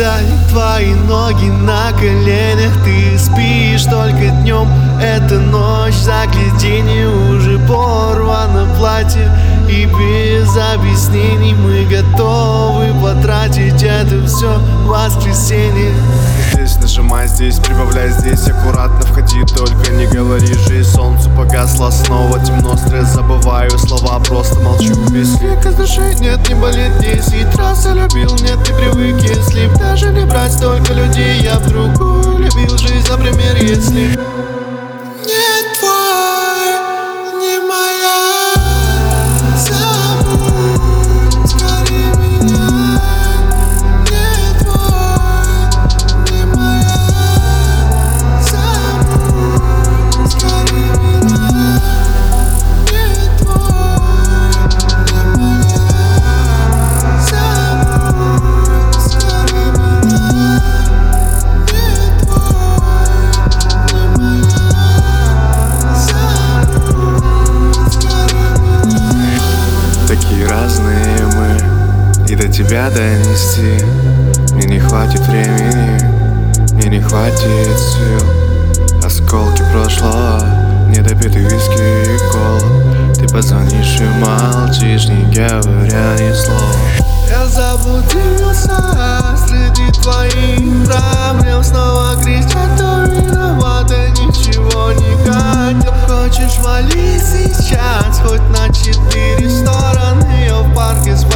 свиданий, твои ноги на коленях. Ты спишь только днем, это ночь загляденье. Уже порвано платье, и без объяснений мы готовы потратить это все в воскресенье. Здесь нажимай, здесь прибавляй, здесь аккуратно входи, только не говори жизнь. Солнце погасло, снова темно, стресс, забываю слова, просто молчу. Если с души нет, не болит здесь. Трасса любил, нет, не привык. Если б даже не брать столько людей, я б другую любил жизнь, например, если не твой, не моя, забудь скорее меня. Не твой, не моя, забудь скорее меня. Не твой, не моя, забудь скорее меня. Не твой, не моя, забудь скорее меня. Такие разные мы, и до тебя донести мне не хватит времени, мне не хватит сил. Осколки прошлого, недопитый виски и кола. Ты позвонишь и молчишь, не говоря ни слова. Я заблудился среди твоих проблем. Снова кричать, кто виновата, ничего не хотел. Хочешь вали сейчас, хоть на 4 стороны. Я в парке с